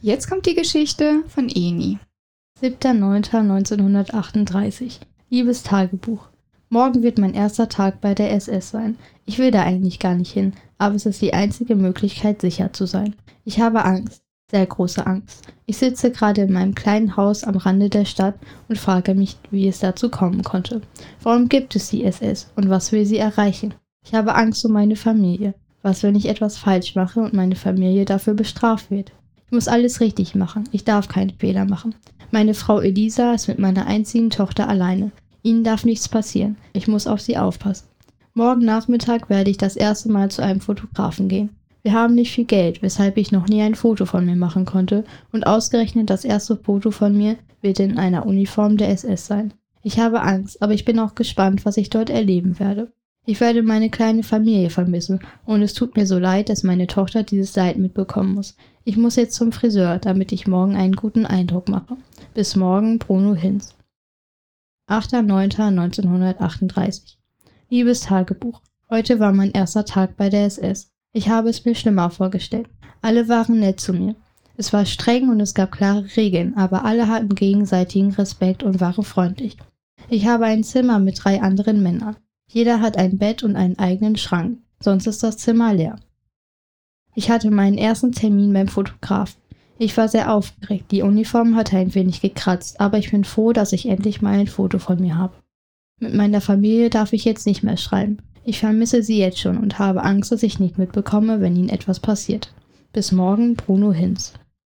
Jetzt kommt die Geschichte von Eni. 7.9.1938. Liebes Tagebuch. Morgen wird mein erster Tag bei der SS sein. Ich will da eigentlich gar nicht hin, aber es ist die einzige Möglichkeit, sicher zu sein. Ich habe Angst, sehr große Angst. Ich sitze gerade in meinem kleinen Haus am Rande der Stadt und frage mich, wie es dazu kommen konnte. Warum gibt es die SS und was will sie erreichen? Ich habe Angst um meine Familie. Was, wenn ich etwas falsch mache und meine Familie dafür bestraft wird? Ich muss alles richtig machen. Ich darf keine Fehler machen. Meine Frau Elisa ist mit meiner einzigen Tochter alleine. Ihnen darf nichts passieren. Ich muss auf sie aufpassen. Morgen Nachmittag werde ich das erste Mal zu einem Fotografen gehen. Wir haben nicht viel Geld, weshalb ich noch nie ein Foto von mir machen konnte, und ausgerechnet das erste Foto von mir wird in einer Uniform der SS sein. Ich habe Angst, aber ich bin auch gespannt, was ich dort erleben werde. Ich werde meine kleine Familie vermissen und es tut mir so leid, dass meine Tochter dieses Leid mitbekommen muss. Ich muss jetzt zum Friseur, damit ich morgen einen guten Eindruck mache. Bis morgen, Bruno Hinz. 8.9.1938. Liebes Tagebuch. Heute war mein erster Tag bei der SS. Ich habe es mir schlimmer vorgestellt. Alle waren nett zu mir. Es war streng und es gab klare Regeln, aber alle hatten gegenseitigen Respekt und waren freundlich. Ich habe ein Zimmer mit 3 anderen Männern. Jeder hat ein Bett und einen eigenen Schrank, sonst ist das Zimmer leer. Ich hatte meinen ersten Termin beim Fotografen. Ich war sehr aufgeregt, die Uniform hatte ein wenig gekratzt, aber ich bin froh, dass ich endlich mal ein Foto von mir habe. Mit meiner Familie darf ich jetzt nicht mehr schreiben. Ich vermisse sie jetzt schon und habe Angst, dass ich nicht mitbekomme, wenn ihnen etwas passiert. Bis morgen, Bruno Hinz.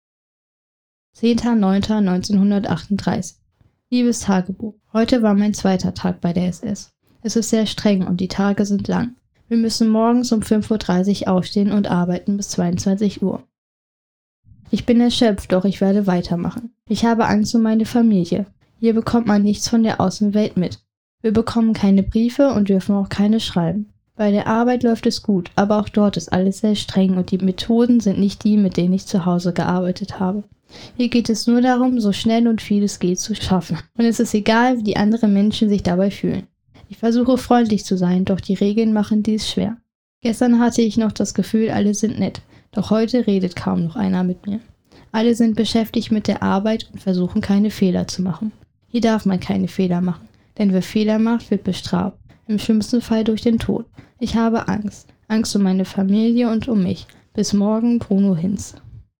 10.9.1938. Liebes Tagebuch. Heute war mein zweiter Tag bei der SS. Es ist sehr streng und die Tage sind lang. Wir müssen morgens um 5.30 Uhr aufstehen und arbeiten bis 22 Uhr. Ich bin erschöpft, doch ich werde weitermachen. Ich habe Angst um meine Familie. Hier bekommt man nichts von der Außenwelt mit. Wir bekommen keine Briefe und dürfen auch keine schreiben. Bei der Arbeit läuft es gut, aber auch dort ist alles sehr streng und die Methoden sind nicht die, mit denen ich zu Hause gearbeitet habe. Hier geht es nur darum, so schnell und viel es geht zu schaffen. Und es ist egal, wie die anderen Menschen sich dabei fühlen. Ich versuche freundlich zu sein, doch die Regeln machen dies schwer. Gestern hatte ich noch das Gefühl, alle sind nett, doch heute redet kaum noch einer mit mir. Alle sind beschäftigt mit der Arbeit und versuchen keine Fehler zu machen. Hier darf man keine Fehler machen, denn wer Fehler macht, wird bestraft, im schlimmsten Fall durch den Tod. Ich habe Angst um meine Familie und um mich. Bis morgen, Bruno Hinz.